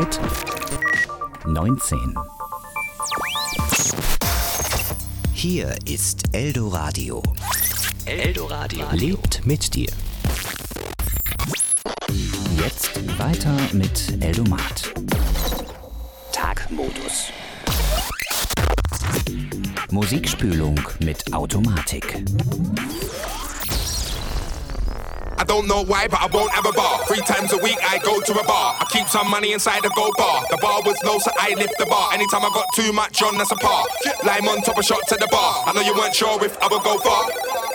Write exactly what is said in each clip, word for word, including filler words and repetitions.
mit neunzehn. Hier ist Eldoradio. Eldoradio lebt mit dir. Jetzt weiter mit Eldomat. Tagmodus. Musikspülung mit Automatik. I don't know why, but I won't have a bar. Three times a week I go to a bar. I keep some money inside the gold bar. The bar was low, so I lift the bar. Anytime I got too much on, that's a par. Lime on top, a shot to the bar. I know you weren't sure if I would go far.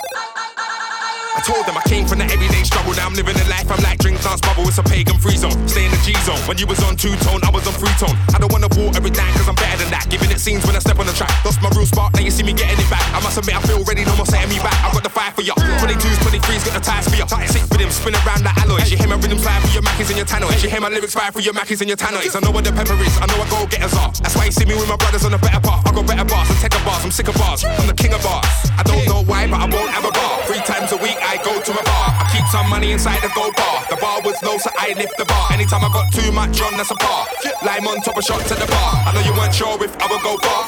I told them I came from the everyday struggle. Now I'm living a life, I'm like drink, dance, bubble. It's a pagan free zone, stay in the G zone. When you was on two-tone, I was on three-tone. I don't wanna walk every night cause I'm better than that. Giving it scenes when I step on the track. Lost my real spot, now you see me getting it back. I must admit I feel ready, no more setting me back. I've got the fire for ya. twenty-twos, twenty-threes, got the ties for ya. Sick for them, spin around the alloys. You hear my rhythms fire for your Mackies and your tannoys. You hear my lyrics fire for your Mackies and your tannoys. I know what the pepper is, I know what go-getters are. That's why you see me with my brothers on the better path. I got better bars, I'm taking bars, I'm sick of bars. I'm the king of bars. I don't know why, but I won't have a bar. Three times a week I go to a bar. I keep some money inside the gold bar. The bar was low, so I lift the bar. Anytime I got too much on, that's a par. Lime on top, a shot to the bar. I know you weren't sure if I would go far.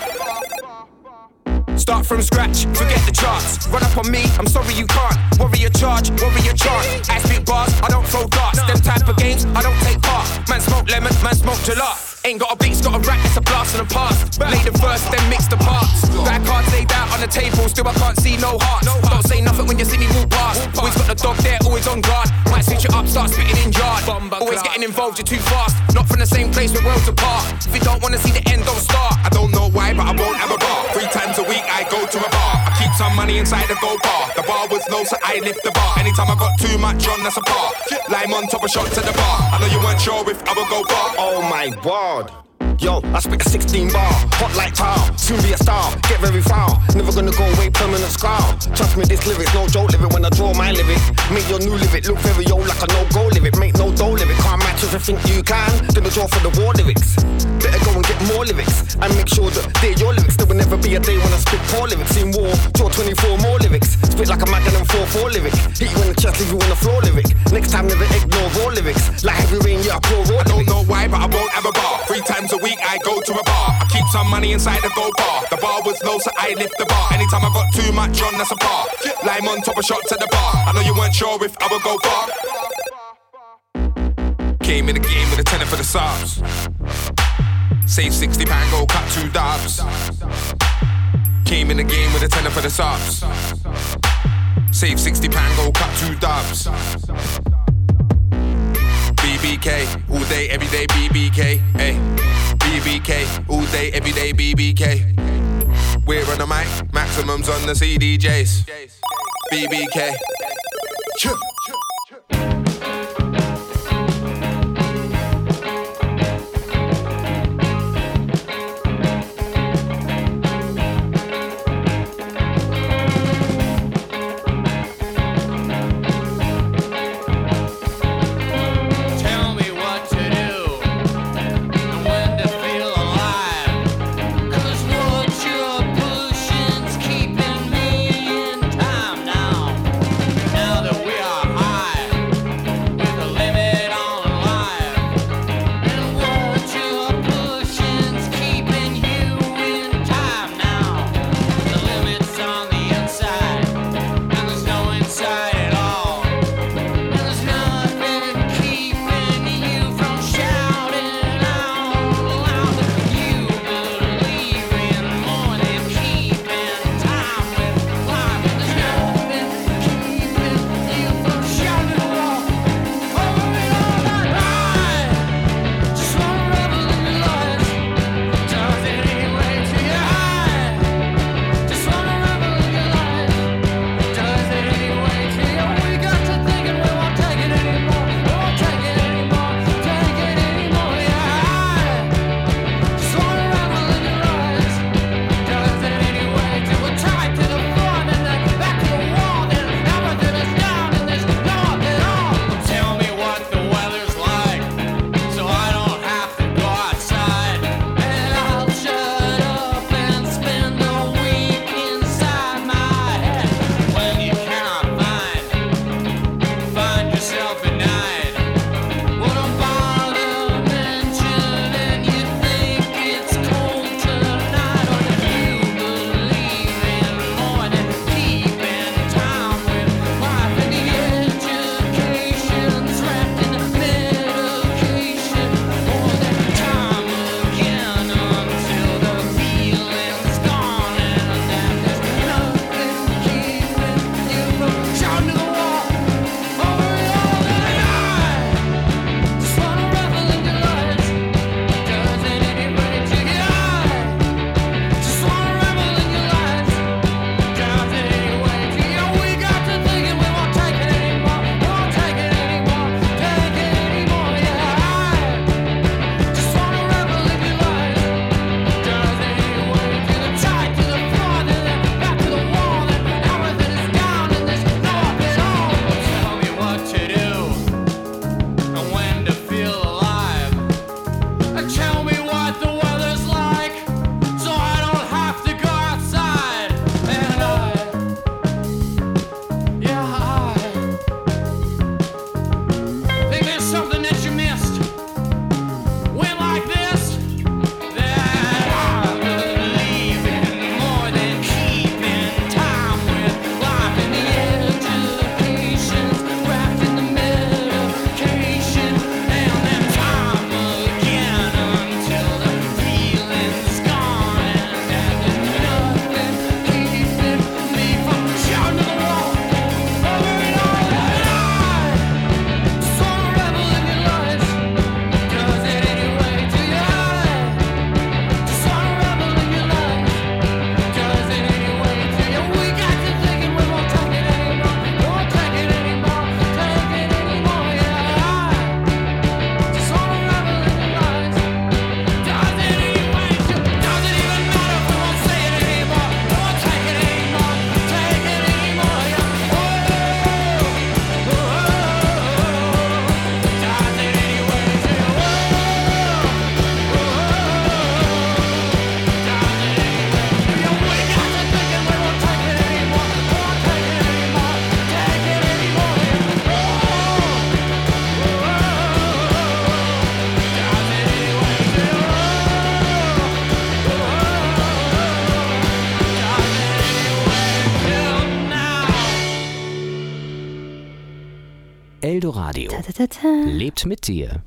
Start from scratch, forget the charts. Run up on me, I'm sorry you can't. Worry your charge, worry your chant. I spit bars, I don't throw darts. Them type of games, I don't take part. Man smoke lemon, man smoke gelato. Ain't got a beat, got a rap, it's a blast in the past. Lay the verse, then mix the parts. Bad cards laid out on the table, still I can't see no heart. Don't say nothing when you see me walk past. Always got the dog there, always on guard. Might switch it up, start spitting in yard. Always getting involved, you're too fast. Not from the same place, we're worlds apart. If you don't wanna see the end, don't start. I don't know why, but I won't have a bar. Three times a week I go to a bar. I keep some money inside the gold bar. The bar was low, so I lift the bar. Anytime I got too much on, that's a par. Lime on top, a shot to the bar. I know you weren't sure if I would go far. Oh my word. Yo, I spit a sixteen bar, hot like tar, soon be a star, get very far, never gonna go away, permanent scar. Trust me, this lyrics, no joke, live it when I draw my lyric. Make your new lyric look very old like a no-go lyric. Make no dough lyric, can't match if you think you can, then the draw for the war lyrics. Better go and get more lyrics, and make sure that they're your lyrics. There will never be a day when I spit poor lyrics. In war, draw twenty-four more lyrics, spit like a Magnum four four lyric. Hit you in the chest, leave you on the floor lyric. Next time never ignore raw lyrics, like heavy rain, yeah, I pour raw lyrics. I don't know why, but I won't have a bar. Three times a week I go to a bar. I keep some money inside the gold bar. The bar was low, so I lift the bar. Anytime I got too much on, that's a par. Lime on top, a shot to the bar. I know you weren't sure if I would go far. Came in the game with a tenner for the subs. Save sixty pound, go cut two dubs. Came in the game with a tenner for the subs. Save sixty pound, go cut two dubs. B B K, all day, every day, B B K, hey. B B K, all day, every day, B B K. We're on the mic, maximums on the C D Js. B B K. Keeping me in time now. Now that we are Eldoradio. Ta, ta, ta, ta. Lebt mit dir.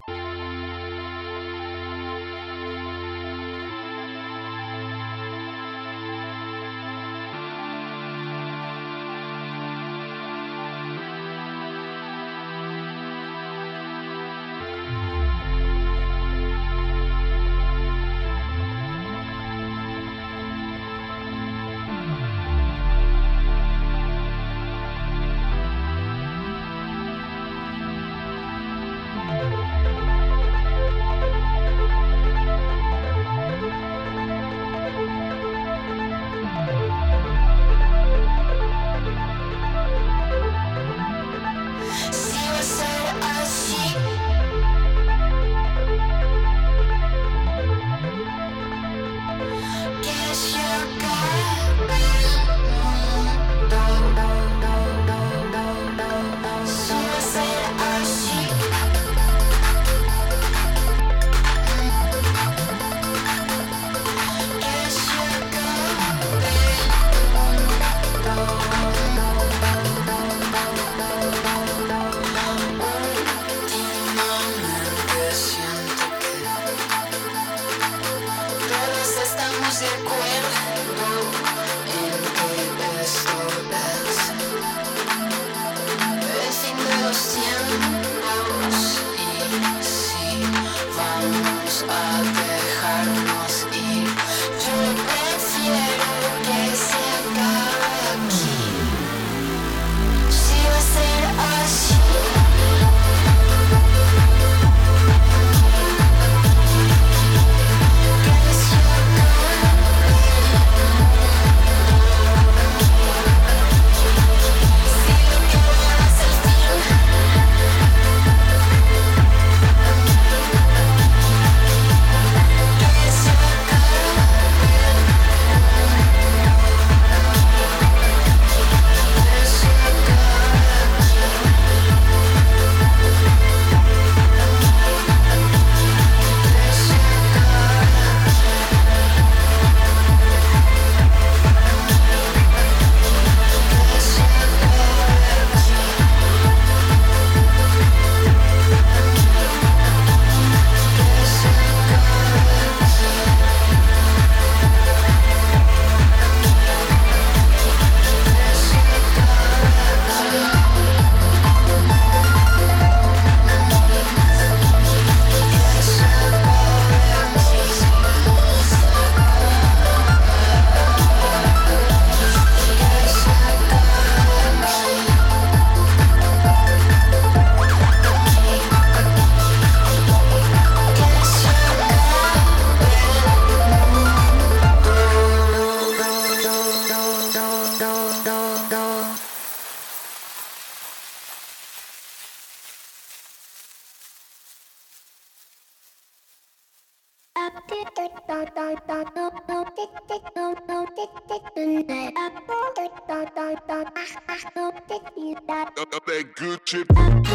That good shit.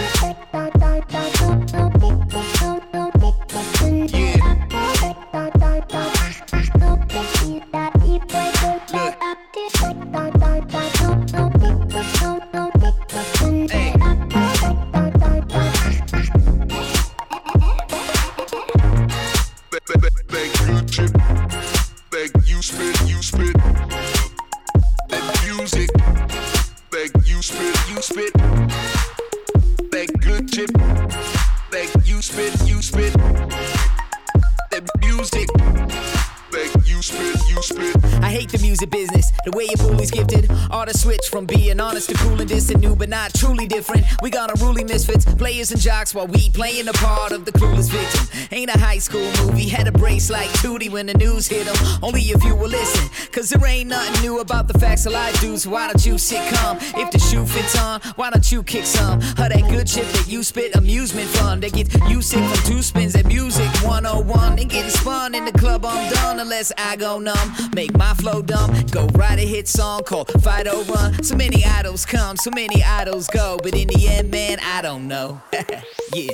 From being honest to cool and distant, new but not truly different. We got unruly misfits, players and jocks, while we playing the part of the clueless victim. Ain't a high school movie, had a brace like Tootie when the news hit them. Only if you will listen, cause there ain't nothing new about the facts of life, dudes. Why don't you sit calm? If the shoe fits on, why don't you kick some of that good shit that you spit? Amusement fun, they get you sick from two spins at Music one oh one. They getting spun in the club, I'm done unless I go numb. Make my flow dumb, go write a hit song called Fight or Run. So many idols come, so many idols go, but in the end, man, I don't know. Yeah.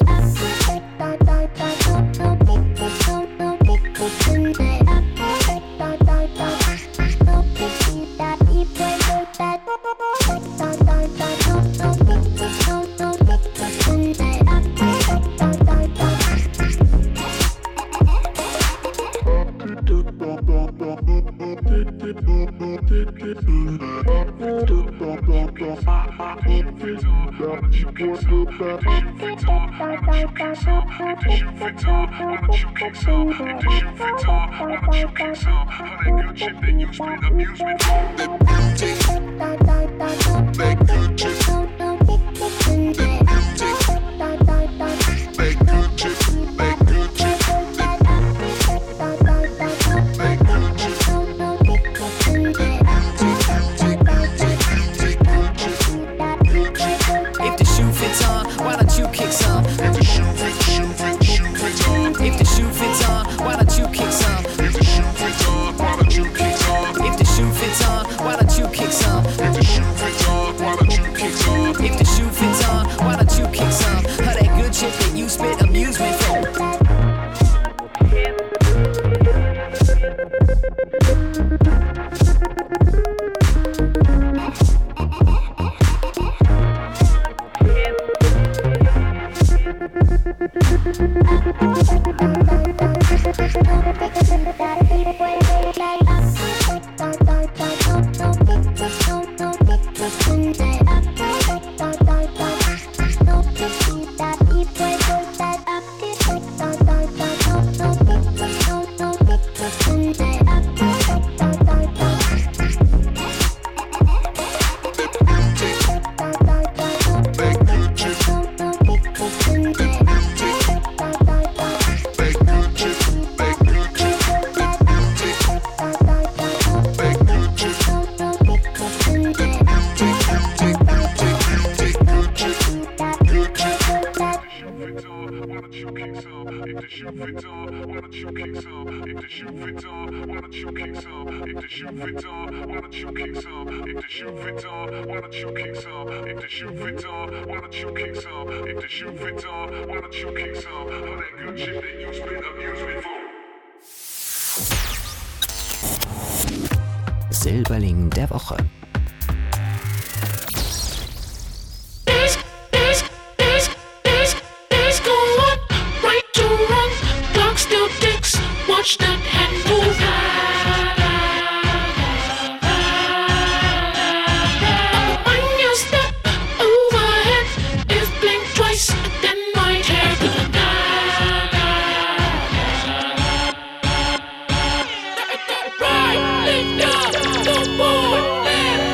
Silberling der Woche. Watch that hand move. When you step overhead, if blink twice, then my hair will die. Right, lift up, no more, left.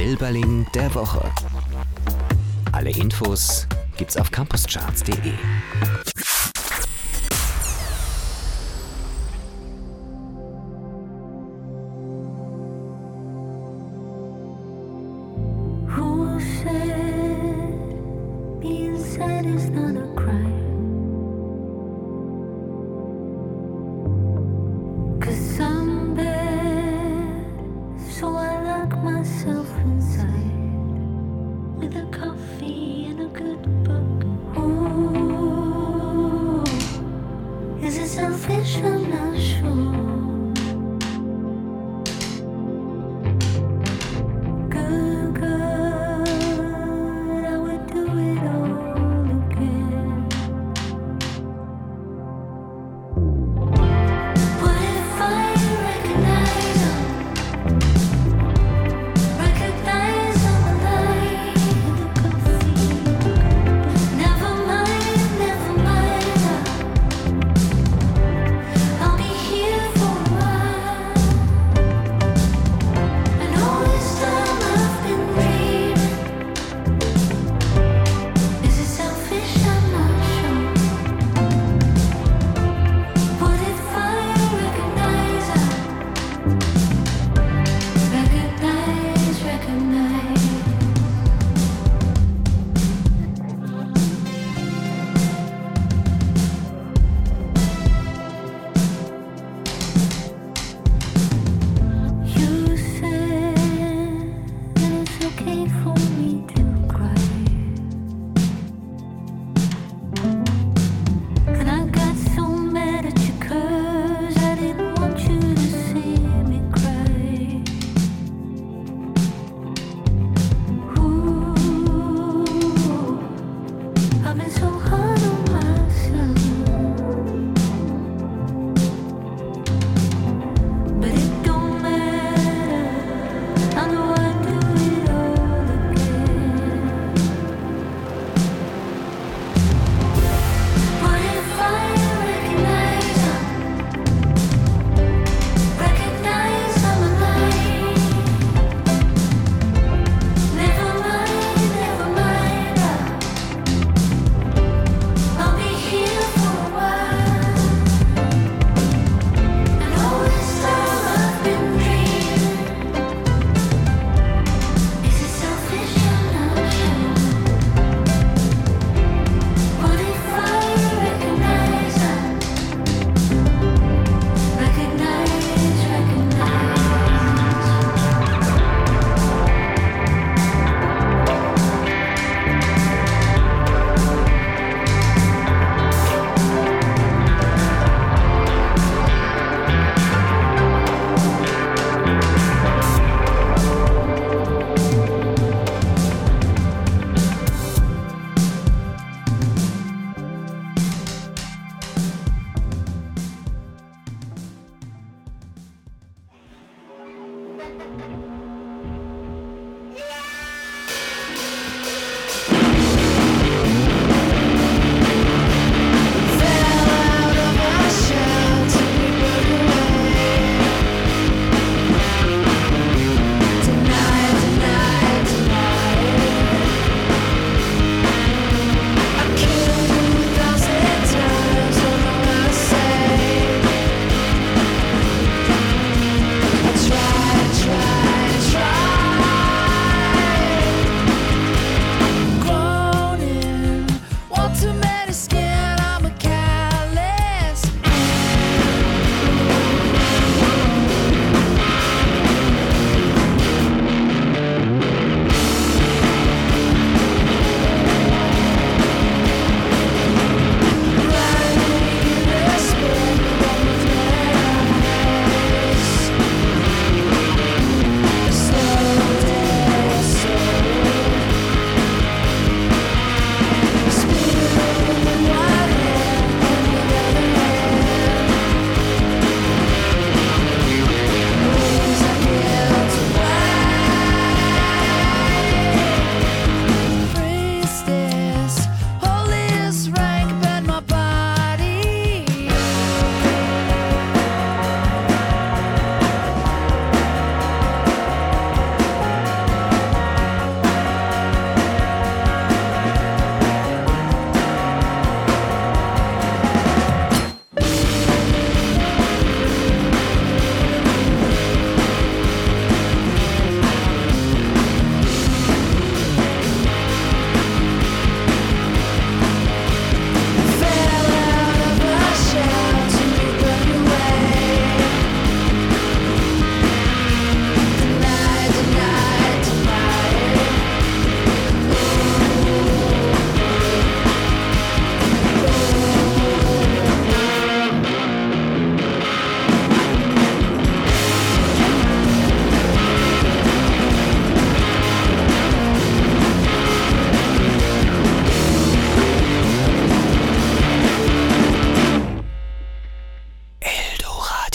Silberling der Woche. Alle Infos gibt's auf campuscharts punkt de. Who said being sad is not a crime? 'Cause I'm bad, so I lock myself inside with a coffee and a good book. Ooh, is it selfish? I'm not sure. Good, good, I would do it all again. What if I recognize them? Recognize on the line in the coffee. Never mind, never mind. I'll be here for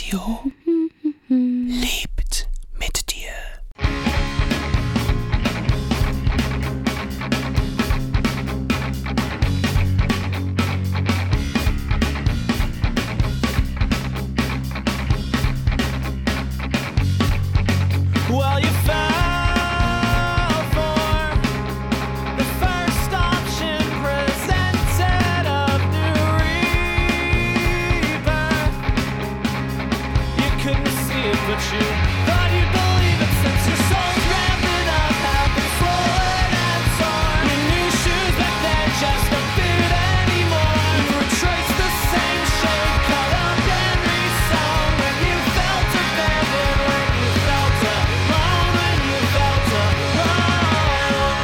Radio lebt mit dir. Well, you fell for the first option presented of new rebirth. You couldn't see it, but you thought you'd believe it since your soul's ramping up, have been swollen and torn. Your new shoes back then just don't fit anymore. You retrace the same shape, cut up and resewn. When you felt abandoned, when you felt alone, when you felt alone.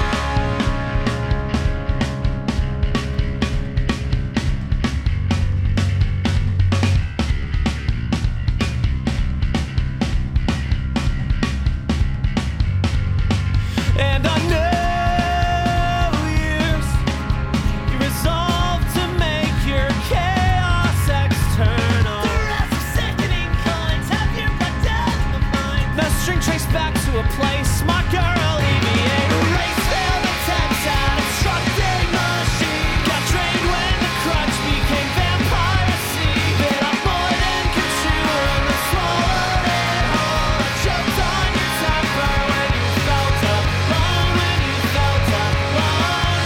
And I know years you resolved to make your chaos external. The rest of sickening kinds have your blood down the mind. The string traced back to a place, smart girl, E V A. Erase failed attempts at obstructing machine. Got trained when the crutch became vampiracy. Bit off more than could chew and then swallowed it whole. I choked on your temper when you felt alone, when you felt alone.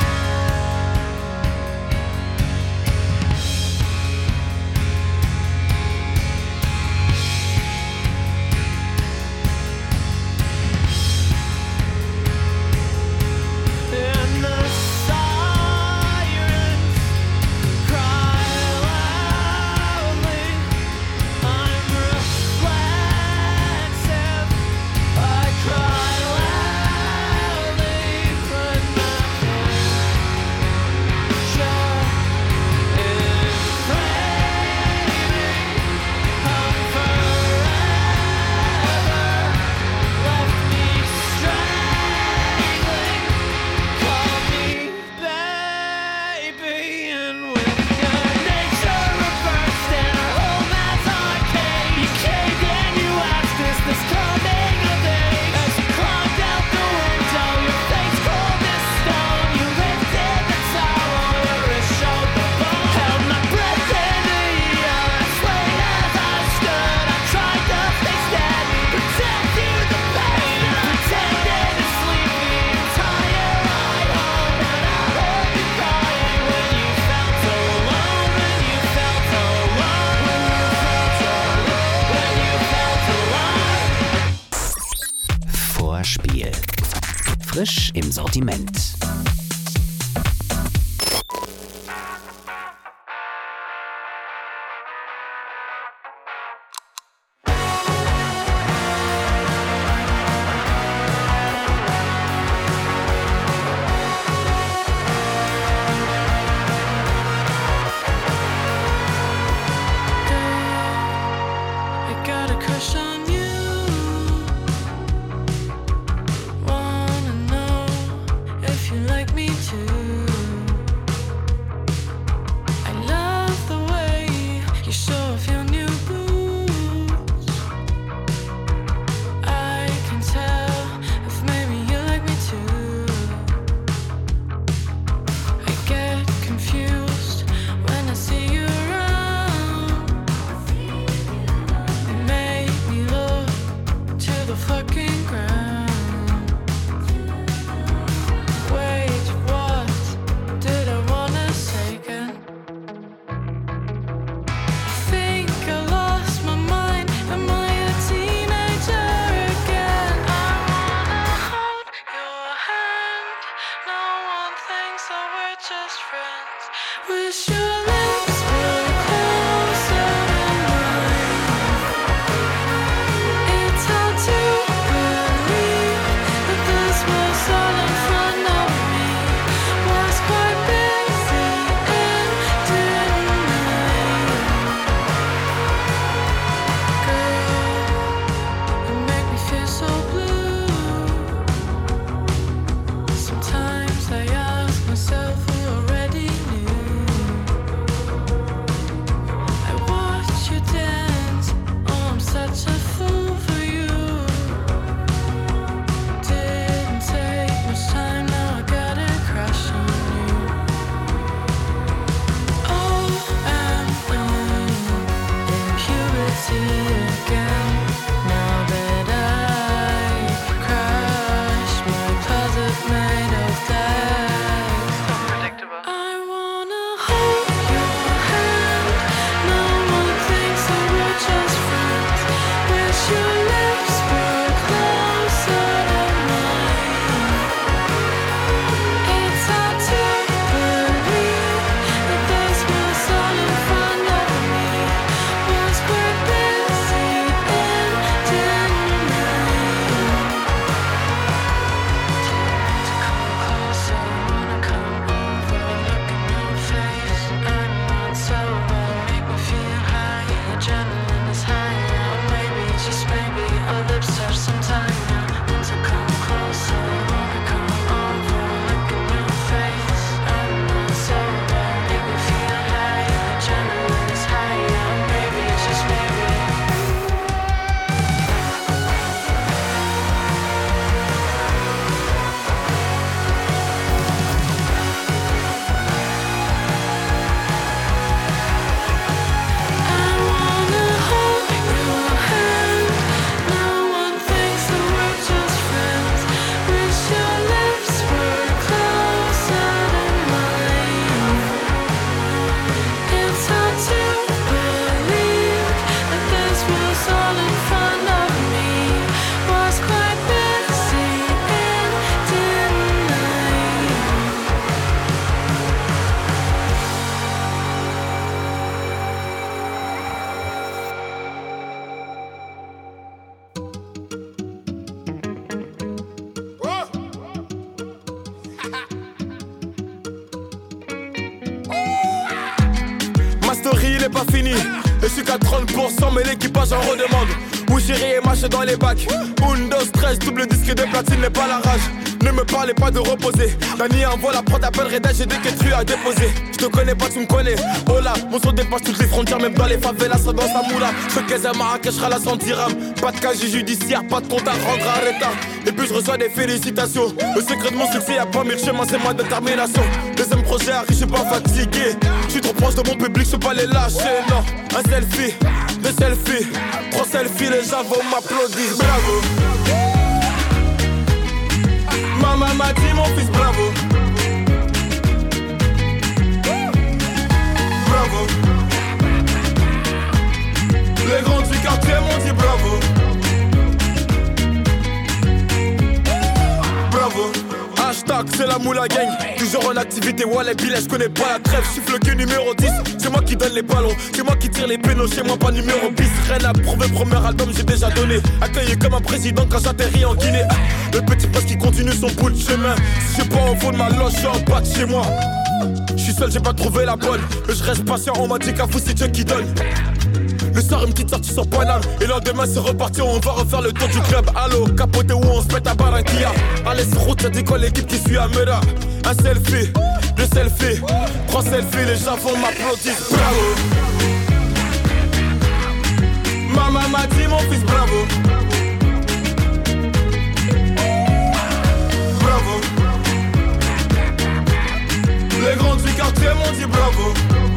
And the sirens cry loudly. I'm reflexive. I cry loudly, but nothing sure is framing. I'm forever left me strangling. Call me baby, and with your nature reversed and our home as arcade, you caved and you asked, is this coming of age? As you climbed out the window, your face cold as stone, you lifted the towel, your wrist showed the bone. Held my breath in the air, I swayed as I stood. I tried to stay steady, pretend you the pain, and I pretended to sleep the entire ride home. But I heard you crying when you felt alone, when you felt alone, when you felt alone, when you felt alone. Vorspiel. Frisch im Sortiment. I got a crush on you. Wanna know if you like me too. I love the way you show off your new boots. I can tell if maybe you like me too. I get confused when I see you around. You make me look fini. Et je suis qu'à trente pour cent, mais l'équipage en redemande. Où j'irai et marche dans les bacs. Windows treize, double disque de platine n'est pas la rage. Ne me parlez pas de reposer. Dani envoie la prod, appelle Reda, j'ai des que tu as déposé. Je te connais pas, tu me connais. Oh là, mon son dépasse toutes les frontières, même dans les favelas, ça dans sa moula. Je caisse à Marrakech, la cent dirhams. Pas de casier judiciaire, pas de compte à rendre à l'état. Et puis je reçois des félicitations. Le secret de mon succès, y'a pas mille chemins, c'est ma détermination. Deuxième projet arrive, je suis pas fatigué. Je suis trop proche de mon public, je peux pas les lâcher, non. Un selfie, deux selfies, trois selfies, les gens vont m'applaudir. Bravo. Maman m'a dit mon fils bravo. Bravo. Les grands du quartier m'ont dit bravo. Bravo. Hashtag c'est la moula gang. Toujours en activité, ouais les billets, je connais pas la trêve. Je suis le cul numéro dix. C'est moi qui donne les ballons, c'est moi qui tire les pénaux. Chez moi pas numéro bis. Rien à prouver, premier album j'ai déjà donné. Accueilli comme un président quand j'atterris en Guinée. Le petit poste qui continue son bout de chemin. Si je suis pas au fond de ma loge, je suis en bas de chez moi. Je suis seul, j'ai pas trouvé la bonne. Mais je reste patient, on m'a dit qu'à vous c'est Dieu qui donne. Le soir une petite sortie sur Paname. Et le lendemain c'est reparti, on va refaire le tour du club. Allo, capoté où on se pète à Barranquilla. Allez sur route, ça dit quoi l'équipe qui suit à Mera. Un selfie, deux selfies, trois selfies, les gens vont m'applaudir. Bravo. Maman m'a dit mon fils bravo. Bravo. Les grands du quartier m'ont dit bravo.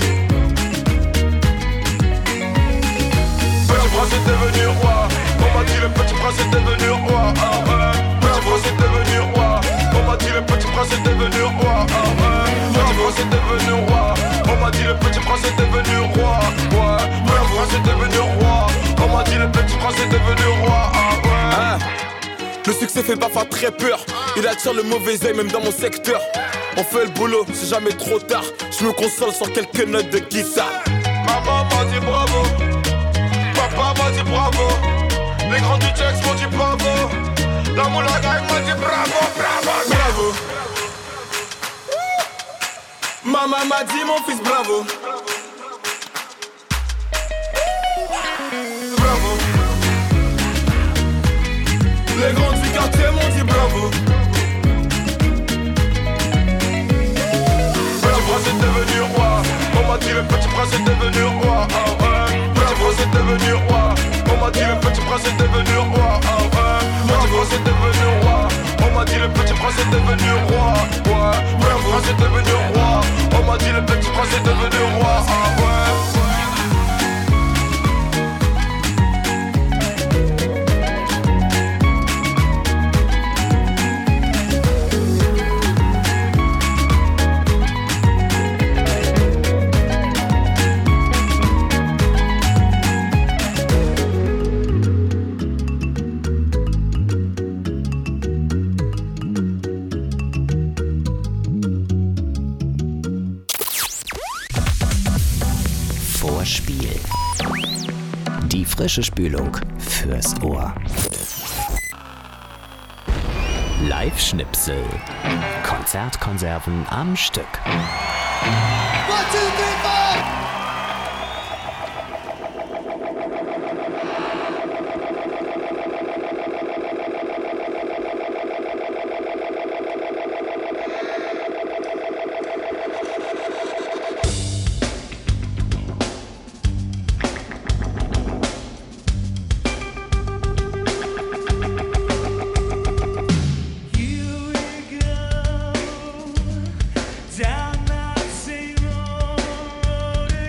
Petit prince est devenu roi. On m'a dit le petit prince est devenu roi. Ah ouais. Petit prince est devenu roi. On m'a dit le petit prince est devenu roi. Ah ouais. Petit prince est devenu roi. On m'a dit le petit prince est devenu roi. Ouais. Petit prince est devenu roi. On m'a dit le petit prince est devenu roi. Ah ouais. Hein. Le succès fait parfois très peur. Il attire le mauvais œil même dans mon secteur. On fait le boulot, c'est jamais trop tard. Je me console sur quelques notes de guitare. Maman m'a dit bravo. Papa m'a dit bravo. Les grands du Chex m'ont dit bravo. La moula gang m'a dit bravo, bravo, bravo. Maman m'a dit mon fils bravo. Bravo. Les grands du quartier m'ont dit bravo. Petit prince est devenu roi. On m'a dit le petit prince est devenu roi. Oh, ouais. Petit prince est devenu roi. On m'a dit le petit prince est devenu roi. Oh, ouais. Petit prince est devenu roi. On m'a dit le petit prince est devenu roi. Ouais. Petit prince est devenu roi. On m'a dit le petit prince est devenu roi. Oh, ouais. Die frische Spülung fürs Ohr. Live-Schnipsel. Konzertkonserven am Stück. One, two, three, four. Down that same road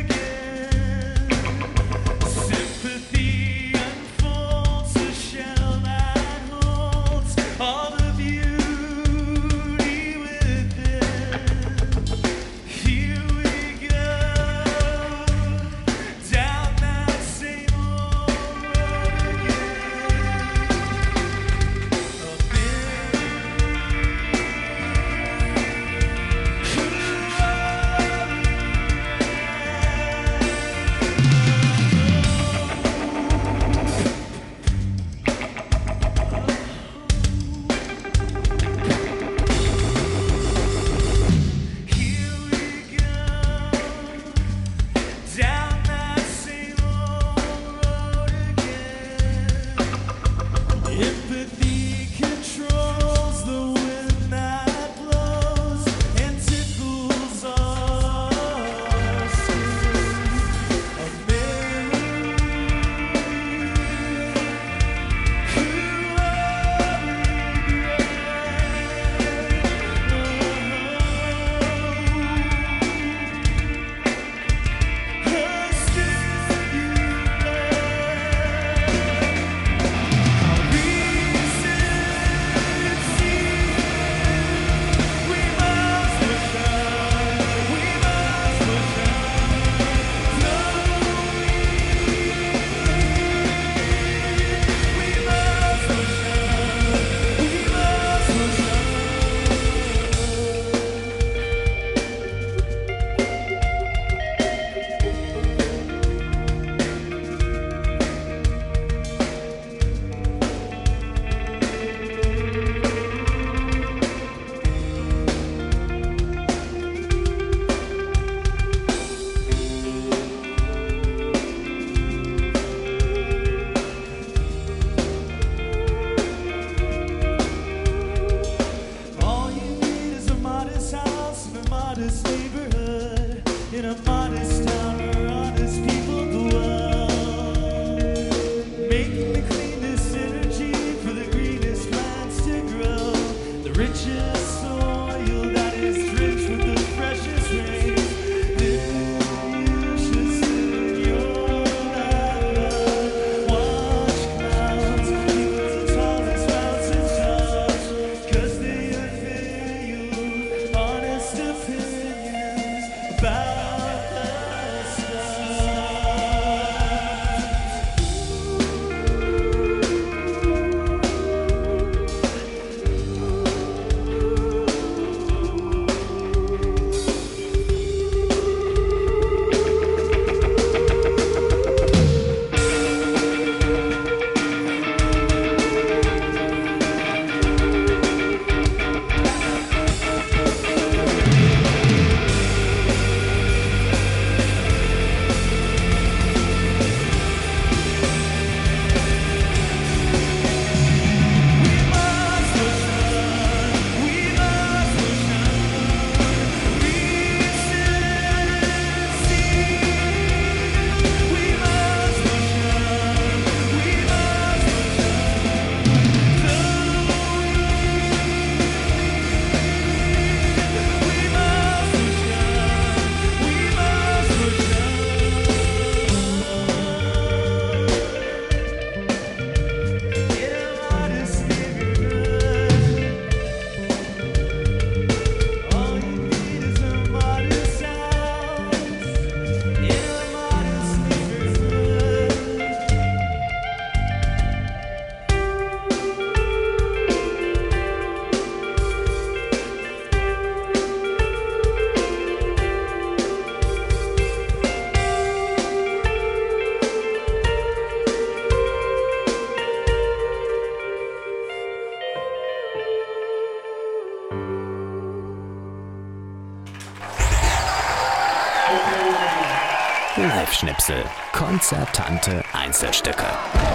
Live-Schnipsel. Konzertante Einzelstücke.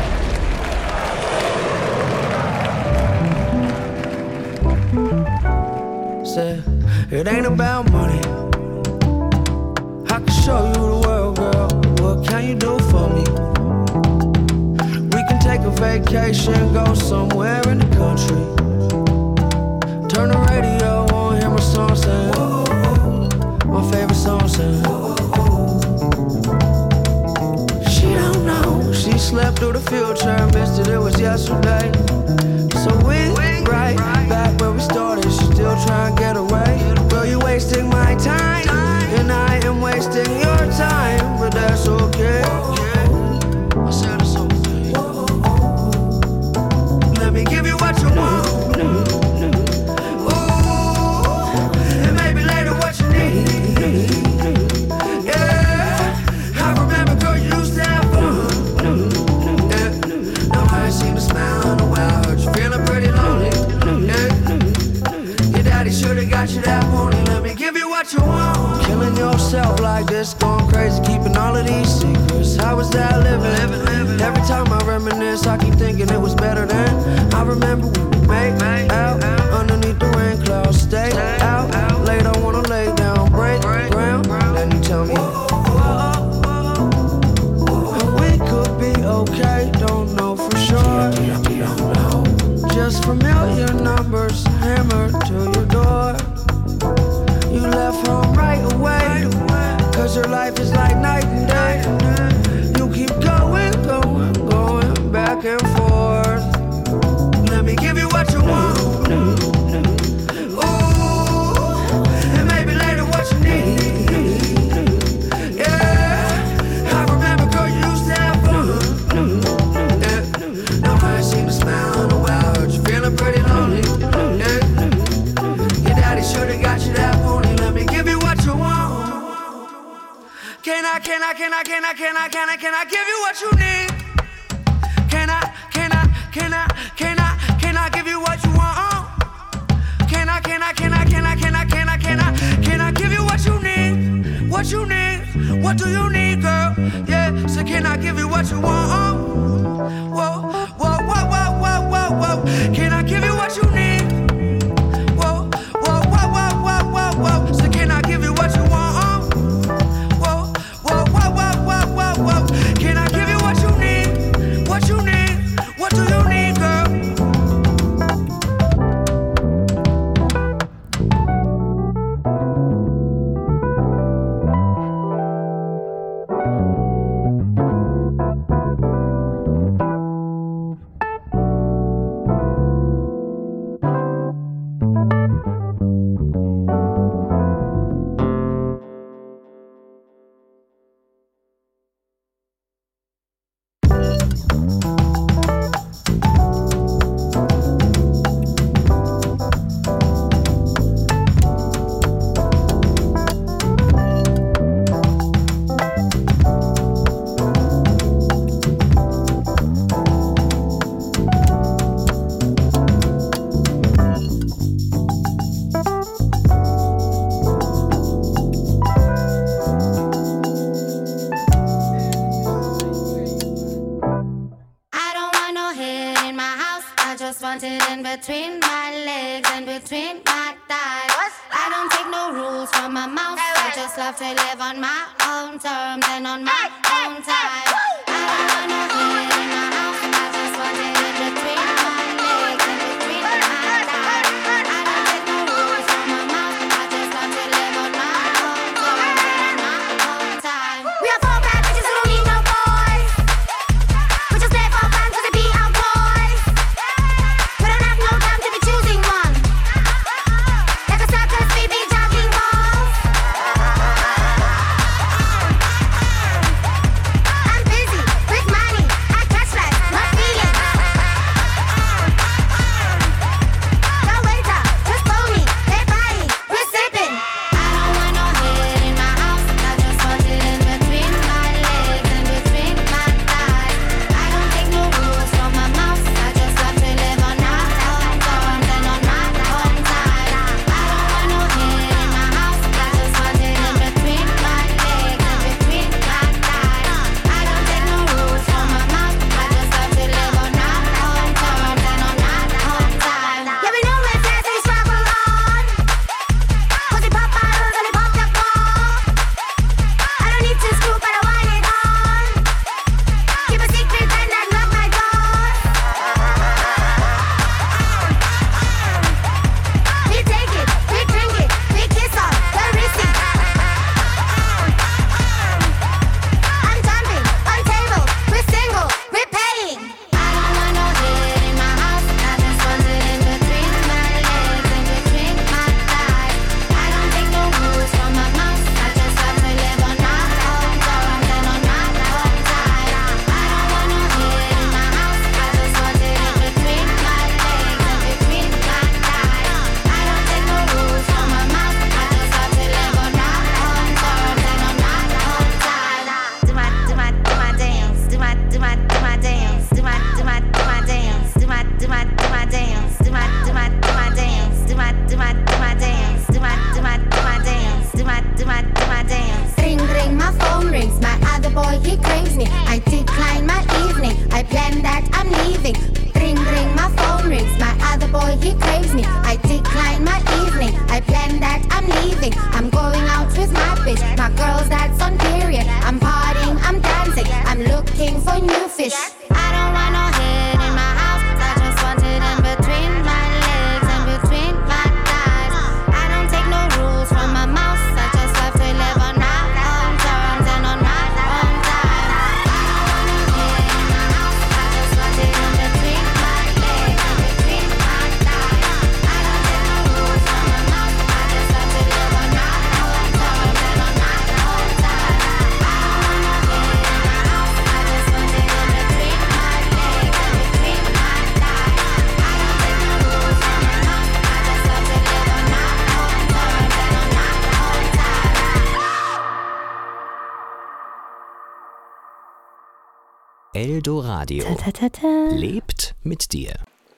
Said, it ain't about money. I can show you the world, girl. What can you do for me? We can take a vacation, go somewhere in the country. Turn the radio on, hear my song saying, my favorite song saying. She don't know, she slept through the field trip, missed it, it was yesterday. So we right back where we started, she still trying to get away. Girl, you wasting my time, and I am wasting your time, but that's okay. I said it's okay. Let me give you what you want. Ooh, and maybe later what you need. Yeah, I remember, girl, you used to have fun. Yeah, now I ain't seen a smile in a while. Heard you feeling pretty lonely. Yeah, your daddy should've got you that morning. Let me give you what you want. Killing yourself like this, going crazy, keeping all of these secrets. How was that living? living, living. Every time I reminisce, I keep thinking it was better then. I remember when we made out underneath the rain clouds. Stay out late, I wanna lay down, break ground. Then you tell me, and we could be okay, don't know for sure. Just familiar numbers hammered to your door. You left home right away, cause your life is like night and day. You keep going, going, going back and forth. Let me give you what you want. Ooh, and maybe later what you need. Yeah, I remember, girl, you used to have fun. Yeah, now I ain't seen a smile in a while. Heard you feeling pretty lonely. Yeah, your daddy should've got you that morning. Let me give you what you want. Can I, can I, can I, can I, can I, can I, can I give you what you need? Can I, can I, can I, can I, can I give you what you want? Can I, can I, can I, can I, can I, can I, can I, can I give you what you need? What you need? What do you need, girl? Yeah, so can I give you what you want? Whoa, whoa, whoa, whoa, whoa, whoa, whoa. Can I give you what you need? Whoa, whoa, whoa, whoa, whoa, whoa, whoa. So can I give you what you want? Whoa, whoa, whoa, whoa, whoa, whoa, whoa. Can I give you what you need? What you need? What do you need, girl? Between my legs and between my thighs. I don't take no rules from my mouth. I just love to live on my own terms and on my own time. I don't want no head in my house. I just want it in between my legs and between my thighs. I don't take no rules from my mouth. I just love to live on my own terms and on my own time. We are four bad bitches who don't need no boys. We just live for fun to be our boys. We don't have no time to be choosing one. Like a circus, we be jogging balls. I'm busy with money. I Eldoradio. Ta, ta, ta, ta. Lebt mit dir.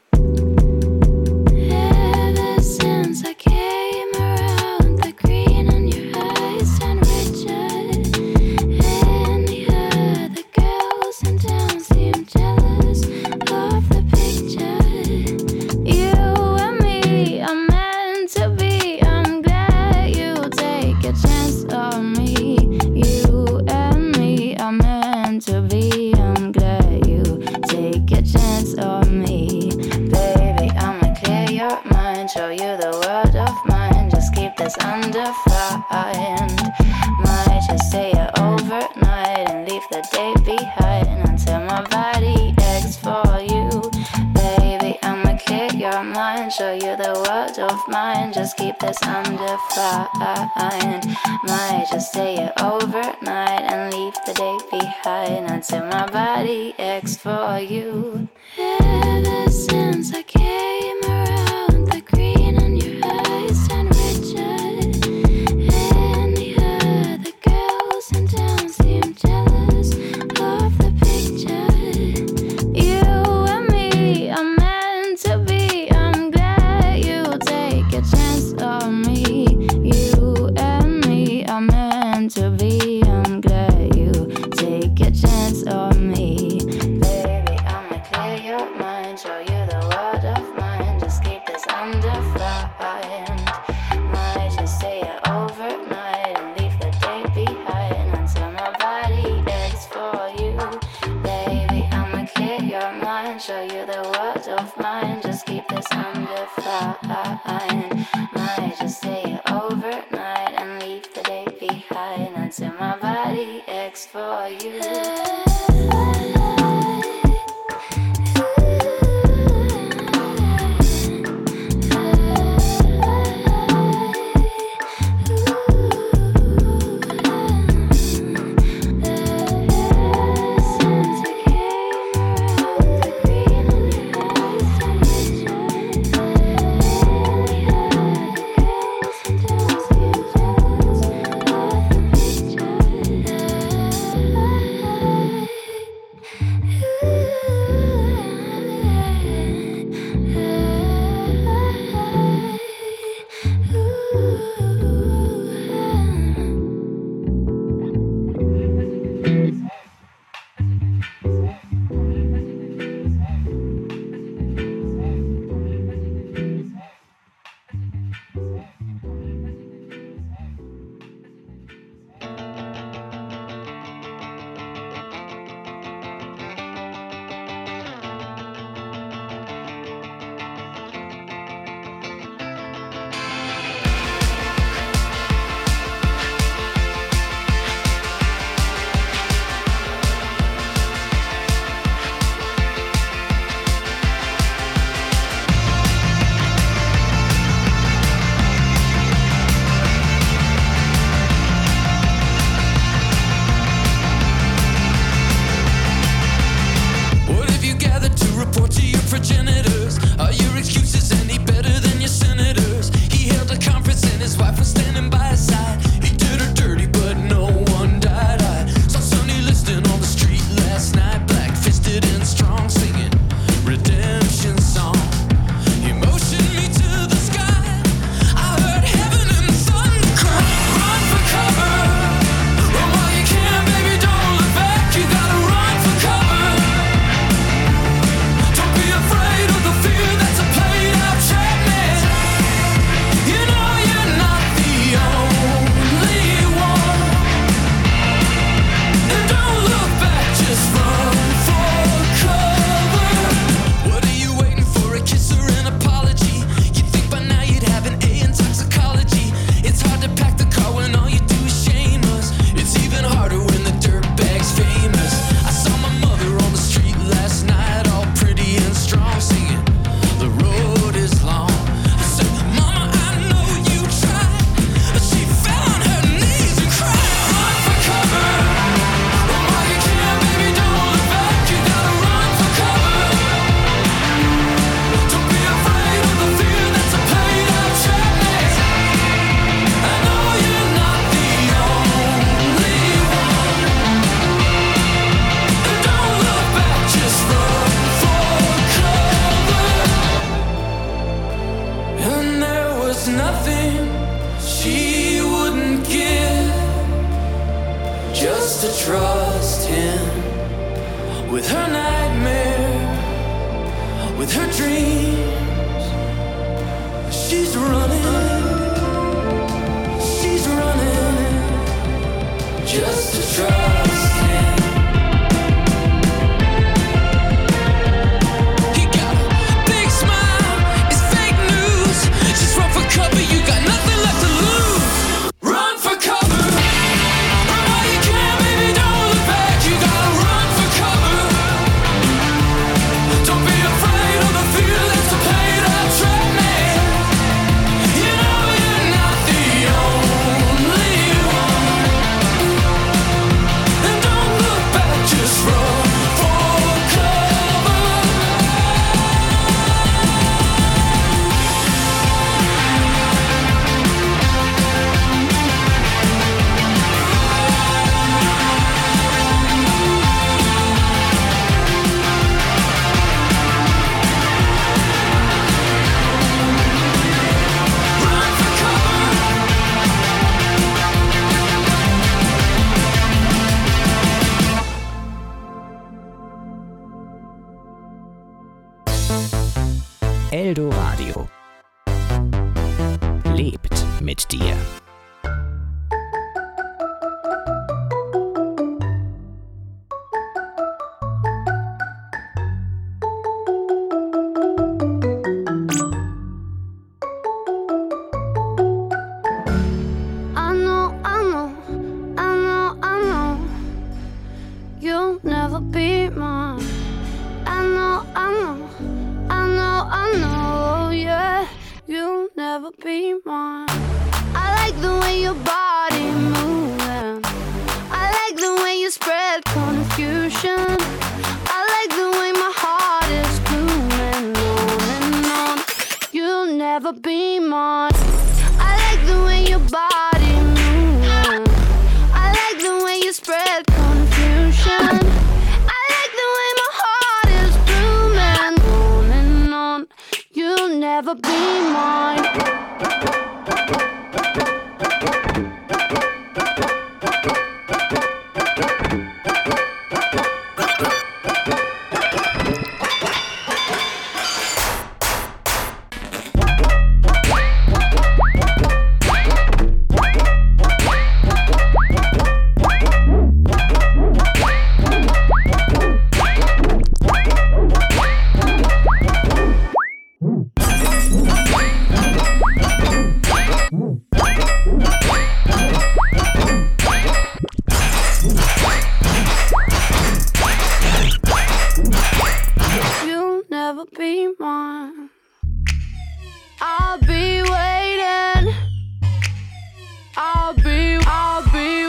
Ever since I came around, the green in your eyes turned richer. And the other girls in town seem jealous of the picture. You and me are meant to be. I'm glad you take a chance on me. You and me are meant to be. I'm glad you take a chance on me. Baby, I'ma clear your mind, show you the world of mine. Just keep this undefined. Might just stay here overnight and leave the day behind until my body aches for you. Baby, I'ma clear your mind, show you the world of mine. Just keep this undefined. Might just stay here overnight and leave the day behind until my body aches for you. Ever since I came around, the green in your eyes turned richer. And the other girls in town seem jealous of the picture. You and me are meant to be. I'm glad you take a chance on me. You and me are meant to be. I'm glad you take a chance on me. Baby, I'ma clear your mind, show you the world of mine. Just keep this undefined. Might just stay here overnight and leave the day behind until my body aches for you. Baby, I'ma clear your mind, show you the world of mine. Just keep this undefined. Might just stay here overnight and leave the day behind until my body aches for you. with her dreams. She's running, she's running just to trust him. He got a big smile, it's fake news. Just run for cover, you got nothing left to lose. Run for cover, run while you can, baby, don't look back. You gotta run for cover. Don't be afraid of the feelings, the pain that trap me. You know you're not the only one. And don't look back, just run for cover. Run for cover. Eldo Radio. Lebt mit dir. I know, I know, I know, I know you'll never be mine. I know, I know, I know, I know, yeah, you'll never be mine. I like the way your body moving. I like the way you spread confusion. I like the way my heart is blooming on and on. You'll never be mine. I like the way your body moving. I like the way you spread confusion. I like the way my heart is blooming on and on. You'll never be mine. You'll never be mine. I'll be waiting. I'll be, I'll be,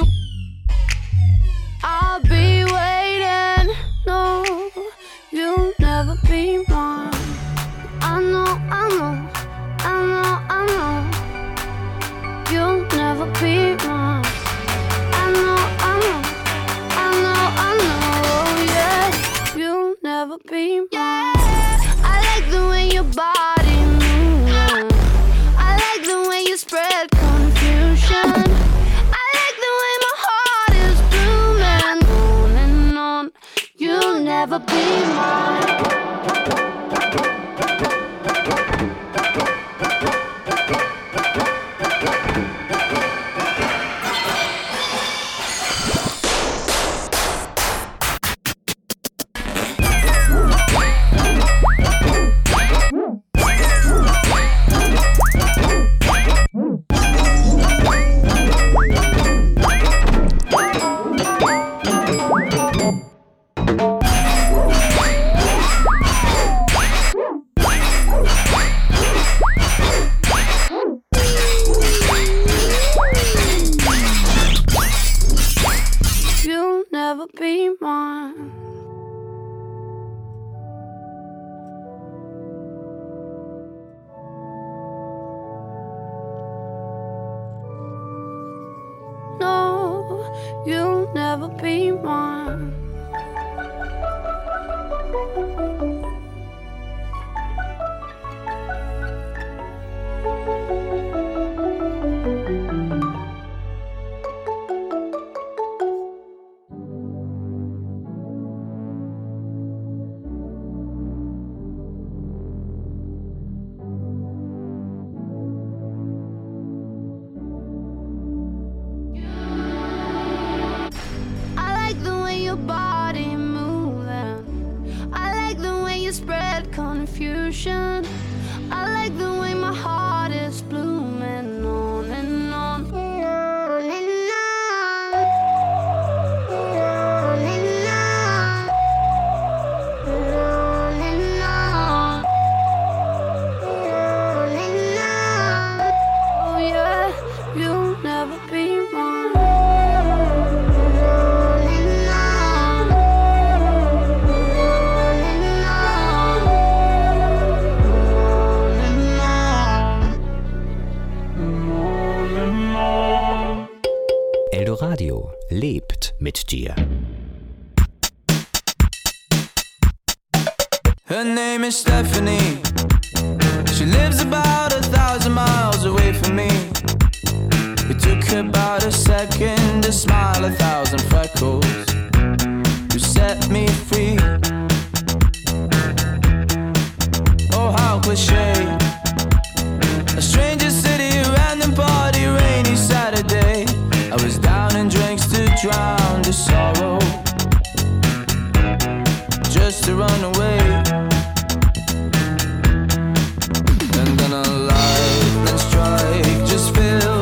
I'll be waiting. No, you'll never be mine. I know, I know, I know, I know. You'll never be mine. I know, I know, I know, I know, yeah. You'll never be mine. I like the way your body moving. I like the way you spread confusion. I like the way my heart is blooming on and on. You'll never be mine. You'll never be mine. No, you'll never be mine. confusion. I like the way my heart is blooming on and on. On and on. On and on. On and on. On and on. Oh yeah, you'll never be mine. On and on. Eldoradio lebt mit dir. Her name is Stephanie. She lives about a thousand miles away from me. It took her about a second to smile, a thousand freckles to set me free. Oh, how cliche. A stranger city, a random party, rainy Saturday. I was down in drinks to drown the sorrow, just to run away. And then a lightning strike just filled